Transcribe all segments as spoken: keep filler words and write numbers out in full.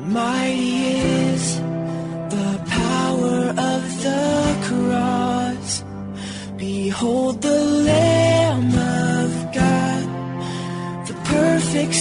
Mighty is the power of the cross. Behold the Lamb of God, the perfect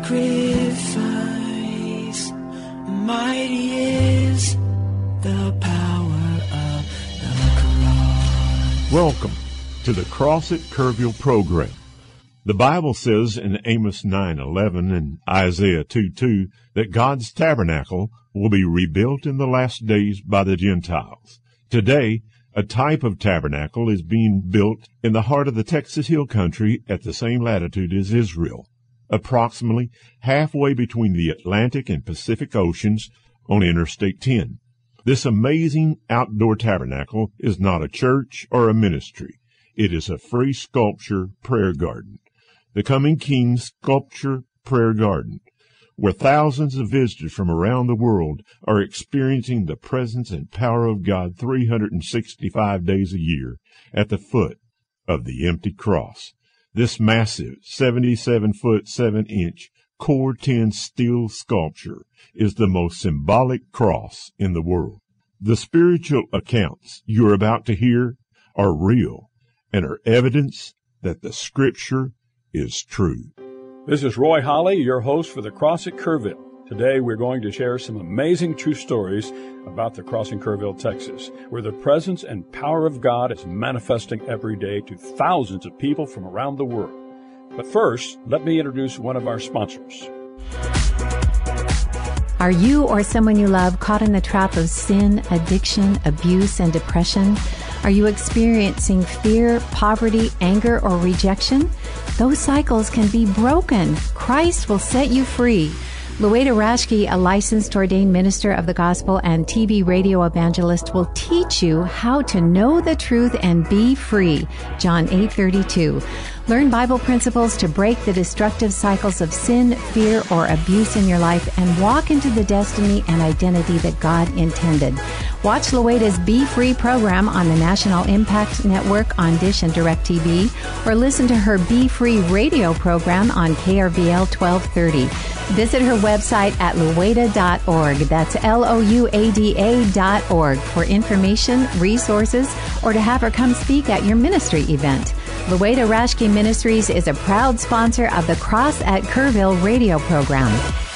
sacrifice. Mighty is the power of the cross. Welcome to the Cross at Kerrville program. The Bible says in Amos nine eleven and Isaiah two two that God's tabernacle will be rebuilt in the last days by the Gentiles. Today, a type of tabernacle is being built in the heart of the Texas Hill Country at the same latitude as Israel, approximately halfway between the Atlantic and Pacific Oceans on Interstate ten. This amazing outdoor tabernacle is not a church or a ministry. It is a free sculpture prayer garden. The Coming King Sculpture Prayer Garden, where thousands of visitors from around the world are experiencing the presence and power of God three hundred sixty-five days a year at the foot of the empty cross. This massive seventy-seven foot seven inch Core ten steel sculpture is the most symbolic cross in the world. The spiritual accounts you are about to hear are real and are evidence that the Scripture is true. This is Roy Holly, your host for the Cross at Kerrville. Today we're going to share some amazing true stories about the Cross in Kerrville, Texas, where the presence and power of God is manifesting every day to thousands of people from around the world. But first, let me introduce one of our sponsors. Are you or someone you love caught in the trap of sin, addiction, abuse, and depression? Are you experiencing fear, poverty, anger, or rejection? Those cycles can be broken. Christ will set you free. Lueda Rashke, a licensed ordained minister of the gospel and T V radio evangelist, will teach you how to know the truth and be free. John eight thirty-two. Learn Bible principles to break the destructive cycles of sin, fear, or abuse in your life and walk into the destiny and identity that God intended. Watch Lueda's Be Free program on the National Impact Network on Dish and DirecTV, or listen to her Be Free radio program on K R V L twelve thirty. Visit her website at lueda dot org. That's L O U A D A dot org for information, resources, or to have her come speak at your ministry event. Lueda Rashke Ministries is a proud sponsor of the Cross at Kerrville radio program.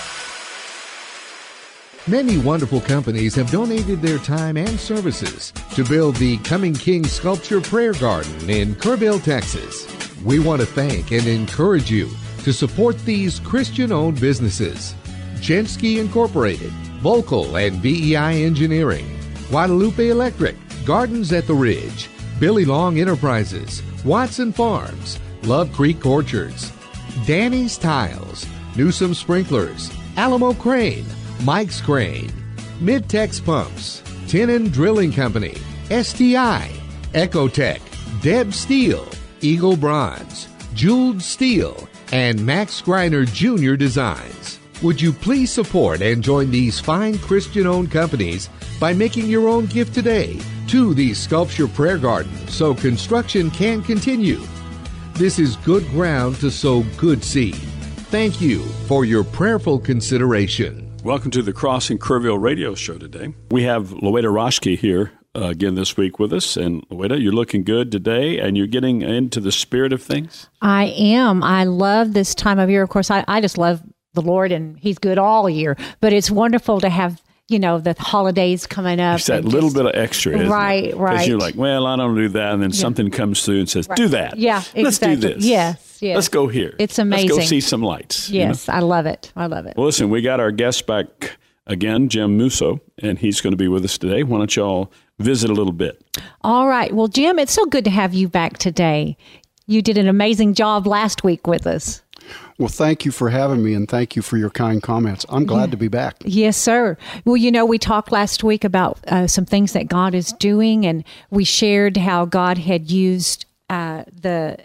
Many wonderful companies have donated their time and services to build the Coming King Sculpture Prayer Garden in Kerrville, Texas. We want to thank and encourage you to support these Christian-owned businesses: Jensky Incorporated, Volkel and V E I Engineering, Guadalupe Electric, Gardens at the Ridge, Billy Long Enterprises, Watson Farms, Love Creek Orchards, Danny's Tiles, Newsom Sprinklers, Alamo Crane, Mike's Crane, Midtex Pumps, Tenon Drilling Company, S T I, Ecotech, Deb Steel, Eagle Bronze, Jeweled Steel, and Max Greiner Junior Designs. Would you please support and join these fine Christian-owned companies by making your own gift today to the Sculpture Prayer Garden so construction can continue? This is good ground to sow good seed. Thank you for your prayerful consideration. Welcome to the Cross in Kerrville radio show today. We have Lueda Rashke here uh, again this week with us. And Lueda, you're looking good today, and you're getting into the spirit of things. I am. I love this time of year. Of course, I, I just love the Lord, and He's good all year. But it's wonderful to have, you know, the holidays coming up. It's that little just, bit of extra, isn't right, it? right. Because you're like, well, I don't do that, and then yeah. something comes through and says, right. do that. Yeah, exactly. Let's do this. Yes, yes. Let's go here. It's amazing. Let's go see some lights. Yes, you know? I love it. I love it. Well, listen, we got our guest back again, Jim Musso, and he's going to be with us today. Why don't y'all visit a little bit? All right. Well, Jim, it's so good to have you back today. You did an amazing job last week with us. Well, thank you for having me, and thank you for your kind comments. I'm glad yeah. to be back. Yes, sir. Well, you know, we talked last week about uh, some things that God is doing, and we shared how God had used uh, the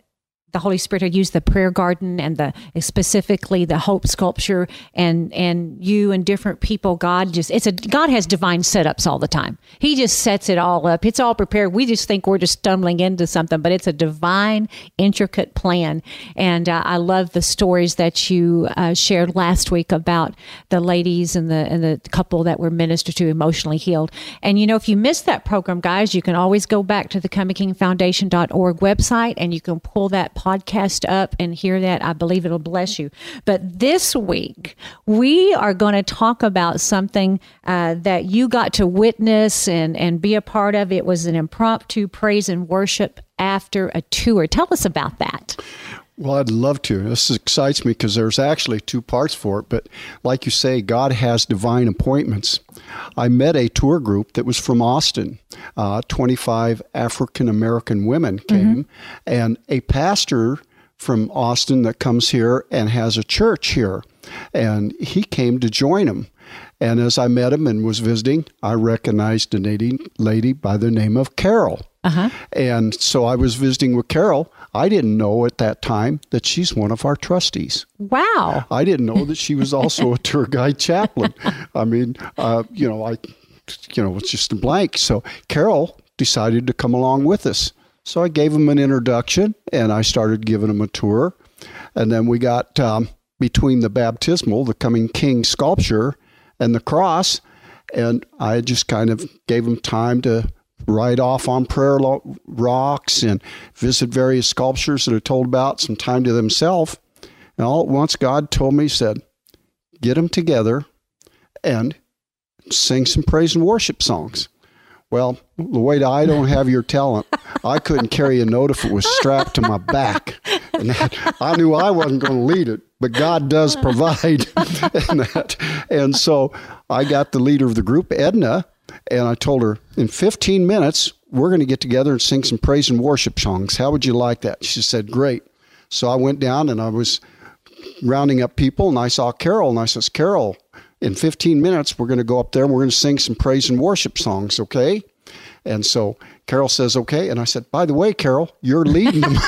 the Holy Spirit had used the prayer garden and the specifically the hope sculpture and and you and different people. God just it's a God has divine setups all the time. He just sets it all up. It's all prepared. We just think we're just stumbling into something, but it's a divine, intricate plan. And uh, I love the stories that you uh, shared last week about the ladies and the and the couple that were ministered to, emotionally healed. And you know, if you missed that program, guys, you can always go back to the coming king foundation dot org website and you can pull that podcast up and hear that. I believe it'll bless you. But this week, we are going to talk about something uh, that you got to witness and, and be a part of. It was an impromptu praise and worship after a tour. Tell us about that. Well, I'd love to. This excites me because there's actually two parts for it. But like you say, God has divine appointments. I met a tour group that was from Austin. Uh, twenty-five African-American women came. Mm-hmm. And a pastor from Austin that comes here and has a church here. And he came to join them. And as I met him and was visiting, I recognized a lady by the name of Carol. Uh-huh. And so I was visiting with Carol. I didn't know at that time that she's one of our trustees. Wow. I didn't know that she was also a tour guide chaplain. I mean, uh, you know, I, you know, it's just a blank. So Carol decided to come along with us. So I gave him an introduction and I started giving him a tour. And then we got um, between the baptismal, the Coming King sculpture, and the cross. And I just kind of gave him time to ride off on prayer lo- rocks and visit various sculptures that are told about, some time to themselves. And all at once, God told me, he said, get them together and sing some praise and worship songs. Well, Lloyd, I don't have your talent. I couldn't carry a note if it was strapped to my back. And that, I knew I wasn't going to lead it, but God does provide. and, that. and so I got the leader of the group, Edna, and I told her, in fifteen minutes, we're going to get together and sing some praise and worship songs. How would you like that? She said, great. So I went down and I was rounding up people, and I saw Carol, and I says, Carol, in fifteen minutes, we're going to go up there and we're going to sing some praise and worship songs, okay? And so Carol says, okay. And I said, by the way, Carol, you're leading them.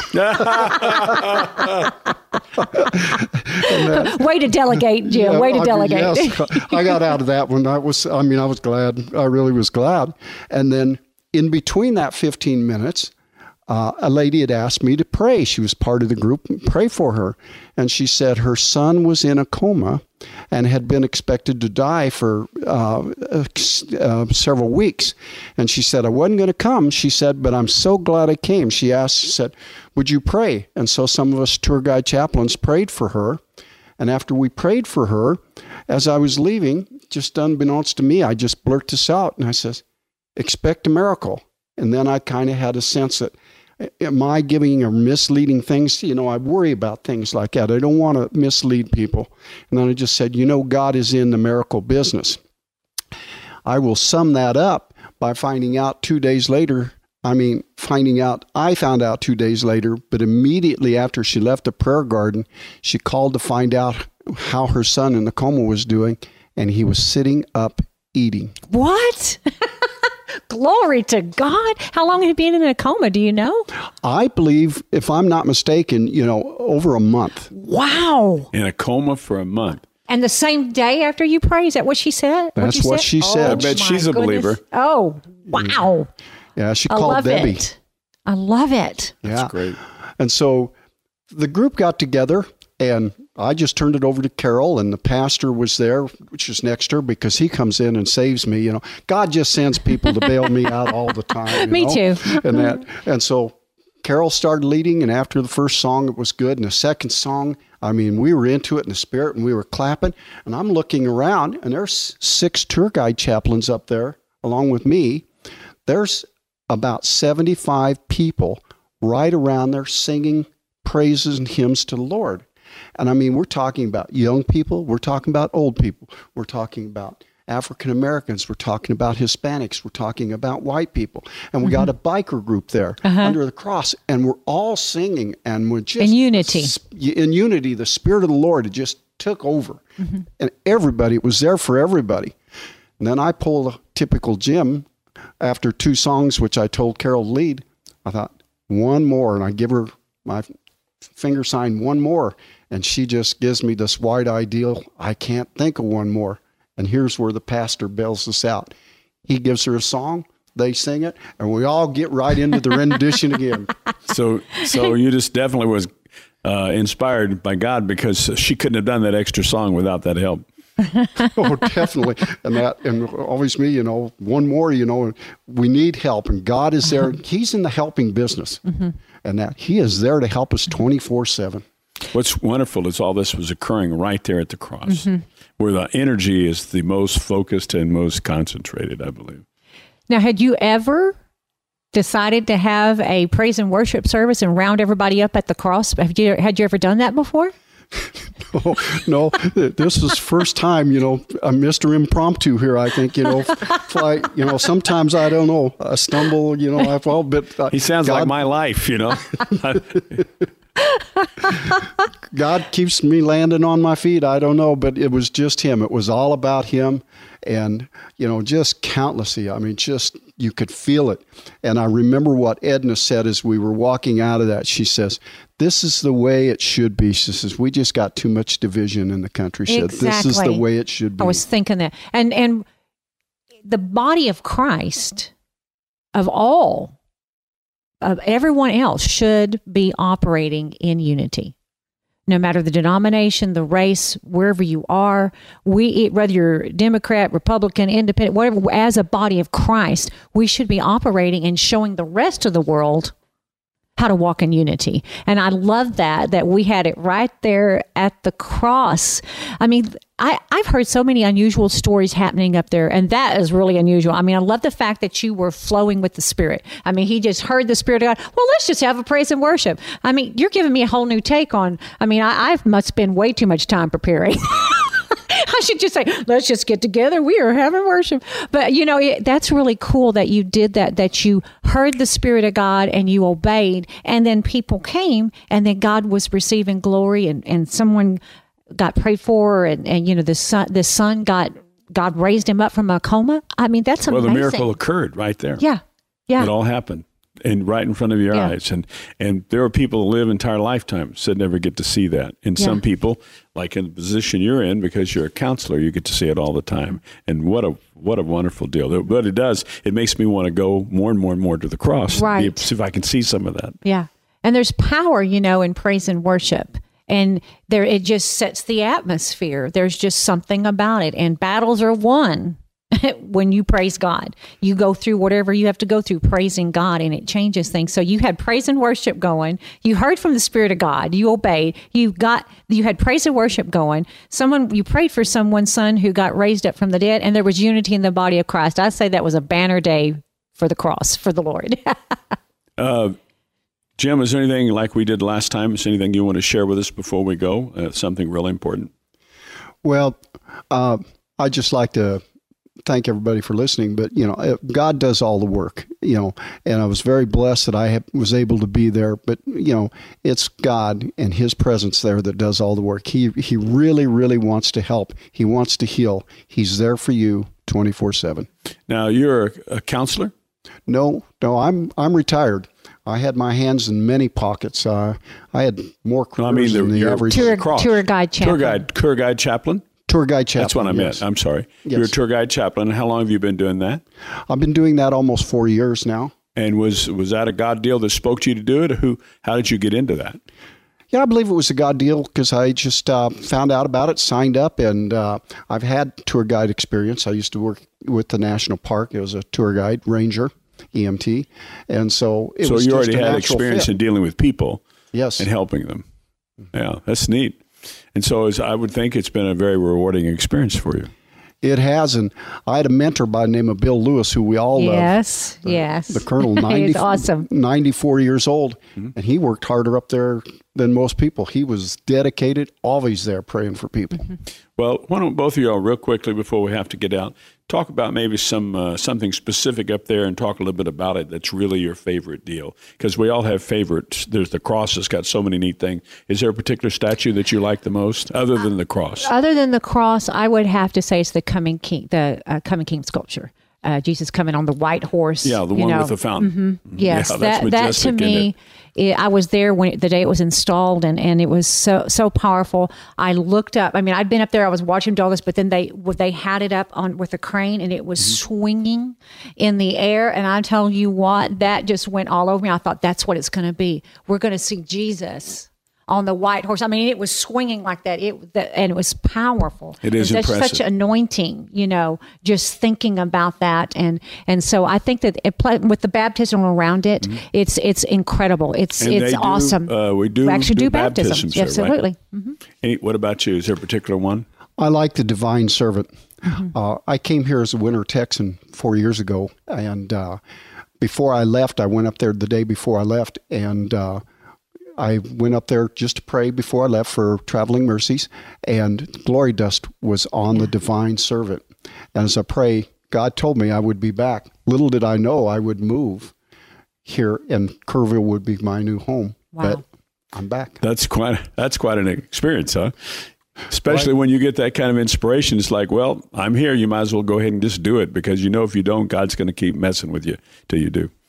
that, Way to delegate, Jim. Yeah, Way to I delegate. Mean, yes, I got out of that one. I was, I mean, I was glad. I really was glad. And then in between that fifteen minutes, uh, a lady had asked me to pray. She was part of the group, pray for her. And she said her son was in a coma and had been expected to die for uh, uh, several weeks. And she said, I wasn't going to come. She said, but I'm so glad I came. She asked, she said, would you pray? And so some of us tour guide chaplains prayed for her. And after we prayed for her, as I was leaving, just unbeknownst to me, I just blurt this out. And I says, expect a miracle. And then I kind of had a sense that, am I giving or misleading things? You know, I worry about things like that. I don't want to mislead people. And then I just said, you know, God is in the miracle business. I will sum that up by finding out two days later. I mean, finding out, I found out two days later, but immediately after she left the prayer garden, she called to find out how her son in the coma was doing, and he was sitting up eating. What? Glory to God. How long had he been in a coma? Do you know? I believe, if I'm not mistaken, you know, over a month. Wow. In a coma for a month. And the same day after you pray, is that what she said? That's what, what she said. Oh, I bet she's a goodness. believer. Oh, wow. Yeah, she I called love Debbie. It. I love it. That's yeah. great. And so the group got together, and I just turned it over to Carol, and the pastor was there, which is next to her, because he comes in and saves me. You know, God just sends people to bail me out all the time. You me know? too. and that, and so Carol started leading, and after the first song, it was good. And the second song, I mean, we were into it in the spirit, and we were clapping. And I'm looking around, and there's six tour guide chaplains up there, along with me. There's about seventy-five people right around there singing praises and hymns to the Lord. And I mean, we're talking about young people. We're talking about old people. We're talking about African Americans. We're talking about Hispanics. We're talking about white people. And we mm-hmm. got a biker group there uh-huh. under the cross. And we're all singing. And we're just... In unity. In unity. The Spirit of the Lord, it just took over. Mm-hmm. And everybody, it was there for everybody. And then I pulled a typical Jim after two songs, which I told Carol to lead. I thought, one more. And I give her my finger sign, one more. And she just gives me this wide-eyed deal. I can't think of one more. And here's where the pastor bails us out. He gives her a song, they sing it, and we all get right into the rendition again. So, so you just definitely was uh, inspired by God, because she couldn't have done that extra song without that help. Oh, definitely. And that, and always me, you know, one more, you know, we need help, and God is there. He's in the helping business, mm-hmm. and that He is there to help us twenty-four seven. What's wonderful is all this was occurring right there at the cross, mm-hmm. where the energy is the most focused and most concentrated, I believe. Now, had you ever decided to have a praise and worship service and round everybody up at the cross? Have you, had you ever done that before? No, no, this is first time, you know, I'm Mister Impromptu here, I think, you know, fly, you know, sometimes I don't know, I stumble, you know, I've all bit. Uh, he sounds God, like my life, you know. God keeps me landing on my feet. I don't know, but it was just Him. It was all about Him, and, you know, just countlessly. I mean, just, you could feel it. And I remember what Edna said as we were walking out of that. She says, this is the way it should be. She says, we just got too much division in the country. She exactly. said, this is the way it should be. I was thinking that. And, and the body of Christ, of all, of everyone else, should be operating in unity. No matter the denomination, the race, wherever you are, we, whether you're Democrat, Republican, Independent, whatever, as a body of Christ, we should be operating and showing the rest of the world how to walk in unity. And I love that, that we had it right there at the cross. I mean, I, I've heard so many unusual stories happening up there, and that is really unusual. I mean, I love the fact that you were flowing with the Spirit. I mean, he just heard the Spirit of God. Well, let's just have a praise and worship. I mean, you're giving me a whole new take on, I mean, I, I've must spend way too much time preparing. I should just say, let's just get together. We are having worship. But, you know, it, that's really cool that you did that, that you heard the Spirit of God and you obeyed. And then people came, and then God was receiving glory, and, and someone got prayed for, and, and you know, the son, the son got, God raised him up from a coma. I mean, that's amazing. Well, the miracle occurred right there. Yeah. Yeah. It all happened. And right in front of your yeah. eyes. And and there are people who live entire lifetimes that never get to see that. And yeah. some people, like in the position you're in, because you're a counselor, you get to see it all the time. And what a what a wonderful deal. What it does, it makes me want to go more and more and more to the cross. Right. See if I can see some of that. Yeah. And there's power, you know, in praise and worship. And there, it just sets the atmosphere. There's just something about it. And battles are won when you praise God. You go through whatever you have to go through praising God, and it changes things. So you had praise and worship going. You heard from the Spirit of God. You obeyed. You got. You had praise and worship going. Someone you prayed for someone's son who got raised up from the dead, and there was unity in the body of Christ. I say that was a banner day for the cross, for the Lord. uh, Jim, is there anything like we did last time? Is there anything you want to share with us before we go? Uh, something really important. Well, uh, I'd just like to thank everybody for listening, but you know, God does all the work, you know, and I was very blessed that I have, was able to be there, but you know, it's God and His presence there that does all the work. He, he really, really wants to help. He wants to heal. He's there for you twenty-four seven. Now, you're a, a counselor? No, no, I'm, I'm retired. I had my hands in many pockets. Uh, I had more careers no, I mean, the, than the average. Tour, tour guide chaplain. Tour guide, tour guide chaplain? Tour guide chaplain. That's what I meant. Yes. I'm sorry. Yes. You're a tour guide chaplain. How long have you been doing that? I've been doing that almost four years now. And was was that a God deal that spoke to you to do it? Or who? How did you get into that? Yeah, I believe it was a God deal because I just uh, found out about it, signed up, and uh, I've had tour guide experience. I used to work with the National Park. It was a tour guide, ranger, E M T, and so it so was you just already a had natural experience fit. in dealing with people, yes, and helping them. Yeah, that's neat. And so as I would think it's been a very rewarding experience for you. It has, and I had a mentor by the name of Bill Lewis, who we all love. Yes, the, yes. The Colonel, ninety, awesome. ninety-four years old, mm-hmm. and he worked harder up there than most people. He was dedicated, always there praying for people. Mm-hmm. Well, why don't both of y'all real quickly before we have to get out, talk about maybe some uh, something specific up there and talk a little bit about it that's really your favorite deal. Because we all have favorites. There's the cross that's got so many neat things. Is there a particular statue that you like the most other than the cross? Other than the cross, I would have to say it's the Coming King, the uh, Coming King sculpture. uh, Jesus coming on the white horse. Yeah, the you one know. with the fountain. Mm-hmm. Yes, Yeah, that's that that to majestic, isn't me, it, I was there when the day it was installed, and, and it was so so powerful. I looked up. I mean, I'd been up there. I was watching Douglas, but then they they had it up on with a crane, and it was mm-hmm. swinging in the air. And I tell you what, that just went all over me. I thought that's what it's going to be. We're going to see Jesus on the white horse. I mean, it was swinging like that. It that, and it was powerful. It is That's impressive. Such anointing, you know, just thinking about that, and and so I think that it, with the baptism around it, mm-hmm. it's it's incredible. It's and it's do, awesome. Uh, we do we actually do, do baptism. baptisms here, Absolutely. Right? Mm-hmm. Hey, what about you? Is there a particular one? I like the Divine Servant. Mm-hmm. Uh, I came here as a winter Texan four years ago, and uh, before I left, I went up there the day before I left, and uh, I went up there just to pray before I left for traveling mercies, and glory dust was on the Divine Servant. And as I pray, God told me I would be back. Little did I know I would move here, and Kerrville would be my new home. Wow. But I'm back. That's quite that's quite an experience, huh? Especially Right. when you get that kind of inspiration. It's like, well, I'm here. You might as well go ahead and just do it, because you know if you don't, God's going to keep messing with you till you do.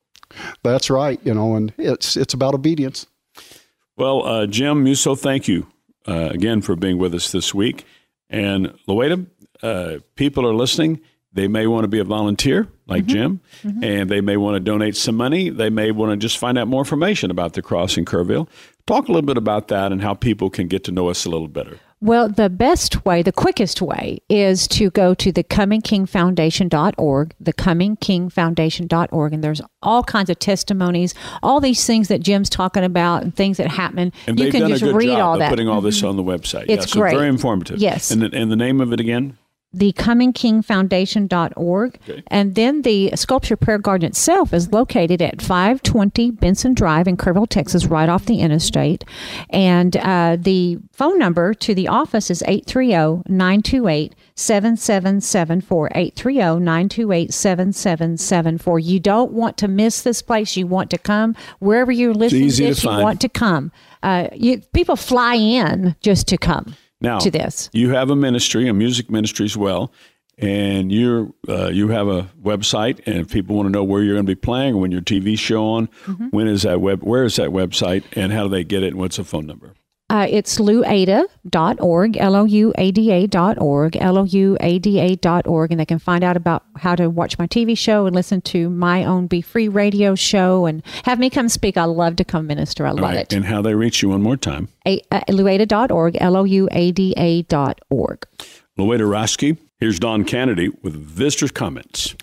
That's right, you know, and it's it's about obedience. Well, uh, Jim Musso, thank you uh, again for being with us this week. And Loida, uh, people are listening. They may want to be a volunteer like Mm-hmm. Jim, mm-hmm. and they may want to donate some money. They may want to just find out more information about the Cross in Kerrville. Talk a little bit about that and how people can get to know us a little better. Well, the best way, the quickest way, is to go to the coming king foundation dot org, the coming king foundation dot org, and there's all kinds of testimonies, all these things that Jim's talking about and things that happen. And you they've can done just a good read job all of that. putting all this Mm-hmm. on the website. It's yeah, so great. very informative. Yes. And the, and the name of it again? the coming king foundation dot org. Okay. And then the Sculpture Prayer Garden itself is located at five twenty Benson Drive in Kerrville, Texas, right off the interstate. And uh, the phone number to the office is eight three zero, nine two eight, seven seven seven four, eight three zero, nine two eight, seven seven seven four. You don't want to miss this place. You want to come. Wherever you're listening to easy to this, you find. want to come. Uh, you, people fly in just to come. Now, to this. You have a ministry, a music ministry as well, and you're uh, you have a website. And if people want to know where you're going to be playing, or when your T V show on, mm-hmm. when is that web? Where is that website, and how do they get it? And what's the phone number? Uh, it's louada dot org, L O U A D A dot org, L O U A D A dot org, and they can find out about how to watch my T V show and listen to my own Be Free radio show and have me come speak. I love to come minister. I love right. it. And how they reach you one more time. A, uh, louada dot org, L O U A D A dot org. Loida Roski. Here's Don Kennedy with Visitor's Comments.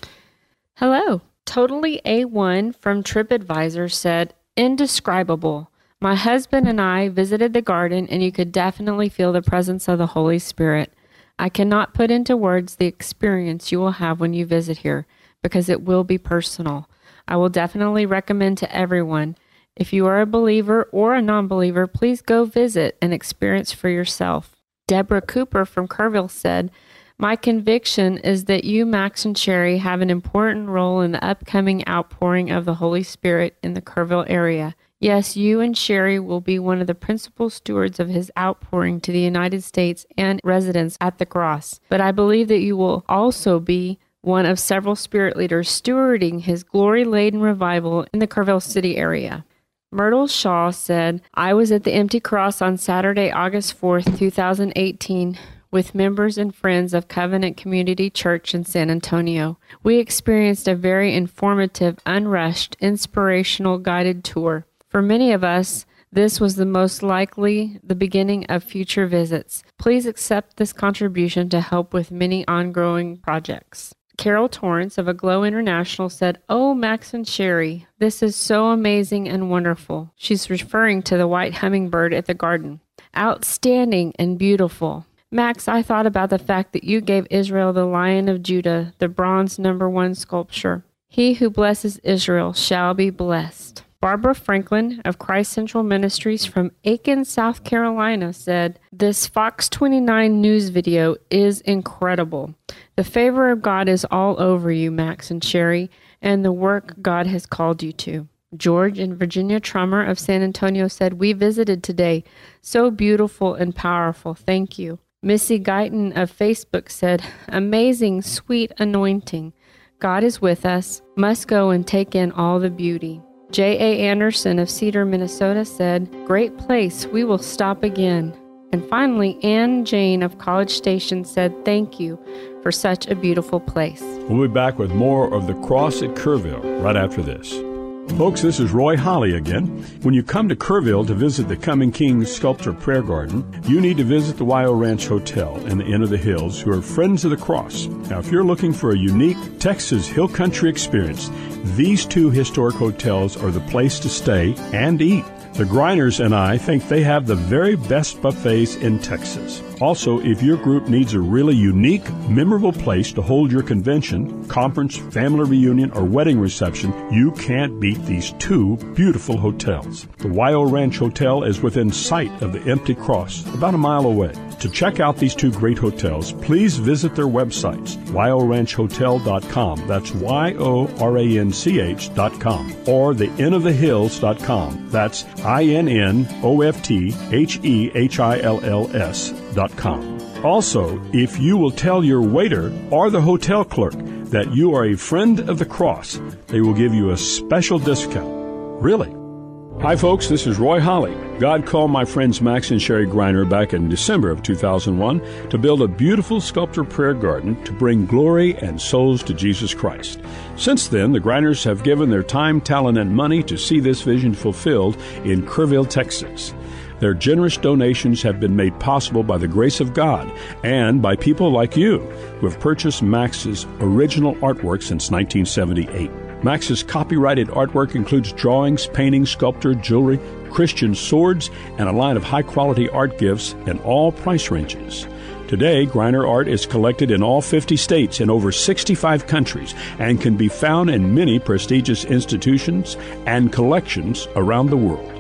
Hello. Totally A one from TripAdvisor said, indescribable. My husband and I visited the garden, and you could definitely feel the presence of the Holy Spirit. I cannot put into words the experience you will have when you visit here, because it will be personal. I will definitely recommend to everyone, if you are a believer or a non-believer, please go visit and experience for yourself. Deborah Cooper from Kerrville said, my conviction is that you, Max and Sherry, have an important role in the upcoming outpouring of the Holy Spirit in the Kerrville area. Yes, you and Sherry will be one of the principal stewards of his outpouring to the United States and residents at the cross. But I believe that you will also be one of several spirit leaders stewarding his glory-laden revival in the Kerrville City area. Myrtle Shaw said, I was at the Empty Cross on Saturday, August fourth, two thousand eighteen, with members and friends of Covenant Community Church in San Antonio. We experienced a very informative, unrushed, inspirational guided tour. For many of us, this was the most likely the beginning of future visits. Please accept this contribution to help with many ongoing projects. Carol Torrance of Aglow International said, oh, Max and Sherry, this is so amazing and wonderful. She's referring to the white hummingbird at the garden. Outstanding and beautiful. Max, I thought about the fact that you gave Israel the Lion of Judah, the bronze number one sculpture. He who blesses Israel shall be blessed. Barbara Franklin of Christ Central Ministries from Aiken, South Carolina said, this Fox twenty-nine news video is incredible. The favor of God is all over you, Max and Sherry, and the work God has called you to. George and Virginia Trummer of San Antonio said, we visited today. So beautiful and powerful. Thank you. Missy Guyton of Facebook said, amazing, sweet anointing. God is with us. Must go and take in all the beauty. J A. Anderson of Cedar, Minnesota said, great place. We will stop again. And finally, Ann Jane of College Station said, thank you for such a beautiful place. We'll be back with more of The Cross at Kerrville right after this. Folks, this is Roy Holly again. When you come to Kerrville to visit the Coming King Sculpture Prayer Garden, you need to visit the Wyo Ranch Hotel and the Inn of the Hills, who are Friends of the Cross. Now, if you're looking for a unique Texas Hill Country experience, these two historic hotels are the place to stay and eat. The Greiners and I think they have the very best buffets in Texas. Also, if your group needs a really unique, memorable place to hold your convention, conference, family reunion, or wedding reception, you can't beat these two beautiful hotels. The Wyo Ranch Hotel is within sight of the Empty Cross, about a mile away. To check out these two great hotels, please visit their websites, wyo ranch hotel dot com. That's Y O R A N C H dot com. Or the inn of the hills dot com. That's I N N O F T H E H I L L S dot com. Also, if you will tell your waiter or the hotel clerk that you are a friend of the cross, they will give you a special discount. Really? Hi, folks. This is Roy Holly. God called my friends Max and Sherry Greiner back in December of two thousand one to build a beautiful sculpture prayer garden to bring glory and souls to Jesus Christ. Since then, the Greiners have given their time, talent, and money to see this vision fulfilled in Kerrville, Texas. Their generous donations have been made possible by the grace of God and by people like you who have purchased Max's original artwork since nineteen seventy-eight. Max's copyrighted artwork includes drawings, paintings, sculpture, jewelry, Christian swords, and a line of high-quality art gifts in all price ranges. Today, Greiner art is collected in all fifty states in over sixty-five countries and can be found in many prestigious institutions and collections around the world.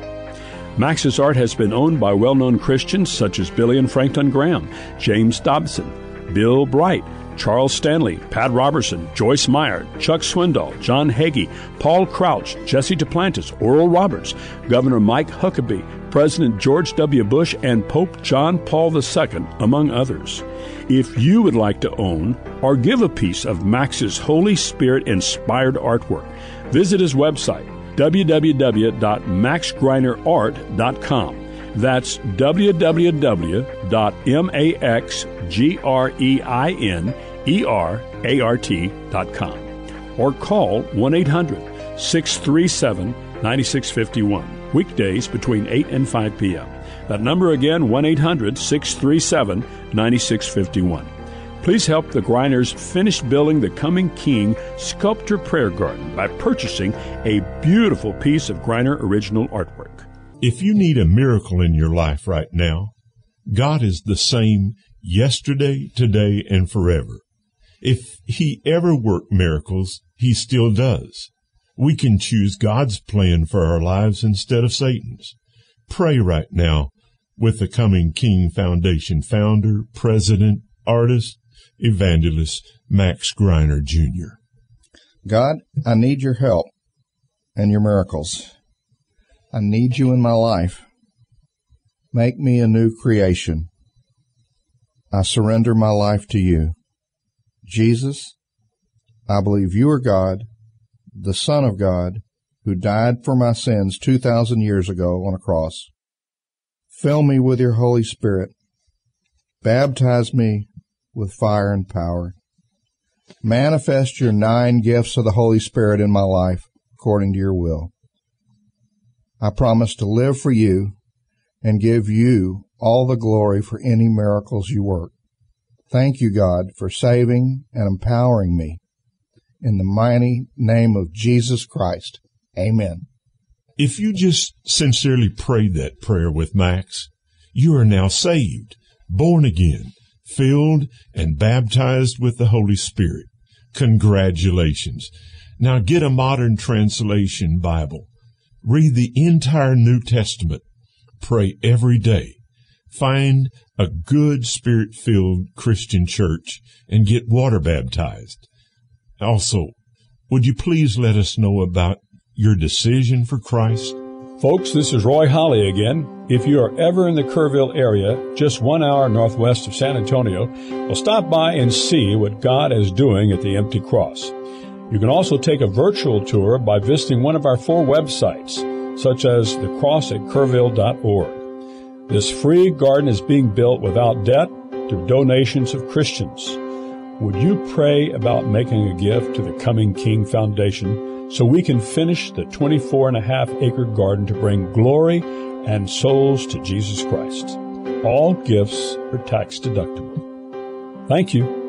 Max's art has been owned by well-known Christians such as Billy and Franklin Graham, James Dobson, Bill Bright, Charles Stanley, Pat Robertson, Joyce Meyer, Chuck Swindoll, John Hagee, Paul Crouch, Jesse Duplantis, Oral Roberts, Governor Mike Huckabee, President George W. Bush, and Pope John Paul the Second, among others. If you would like to own or give a piece of Max's Holy Spirit-inspired artwork, visit his website, w w w dot max greiner art dot com. That's w w w dot max greiner art dot com. Or call one eight hundred six three seven nine six five one, weekdays between eight and five p.m. That number again, one eight hundred six three seven nine six five one. Please help the Greiners finish building the Coming King Sculpture Prayer Garden by purchasing a beautiful piece of Greiner original artwork. If you need a miracle in your life right now, God is the same yesterday, today, and forever. If He ever worked miracles, He still does. We can choose God's plan for our lives instead of Satan's. Pray right now with the Coming King Foundation founder, president, artist, evangelist Max Greiner, Junior God, I need your help and your miracles. I need you in my life. Make me a new creation. I surrender my life to you. Jesus, I believe you are God, the Son of God, who died for my sins two thousand years ago on a cross. Fill me with your Holy Spirit. Baptize me with fire and power. Manifest your nine gifts of the Holy Spirit in my life according to your will. I promise to live for you and give you all the glory for any miracles you work. Thank you, God, for saving and empowering me. In the mighty name of Jesus Christ, amen. If you just sincerely prayed that prayer with Max, you are now saved, born again, filled and baptized with the Holy Spirit. Congratulations. Now get a modern translation Bible. Read the entire New Testament. Pray every day. Find a good Spirit-filled Christian church and get water baptized. Also, would you please let us know about your decision for Christ? Folks, this is Roy Holly again. If you are ever in the Kerrville area, just one hour northwest of San Antonio, well, stop by and see what God is doing at the Empty Cross. You can also take a virtual tour by visiting one of our four websites, such as the cross at kerrville dot org. This free garden is being built without debt through donations of Christians. Would you pray about making a gift to the Coming King Foundation so we can finish the twenty-four and a half acre garden to bring glory and souls to Jesus Christ? All gifts are tax deductible. Thank you.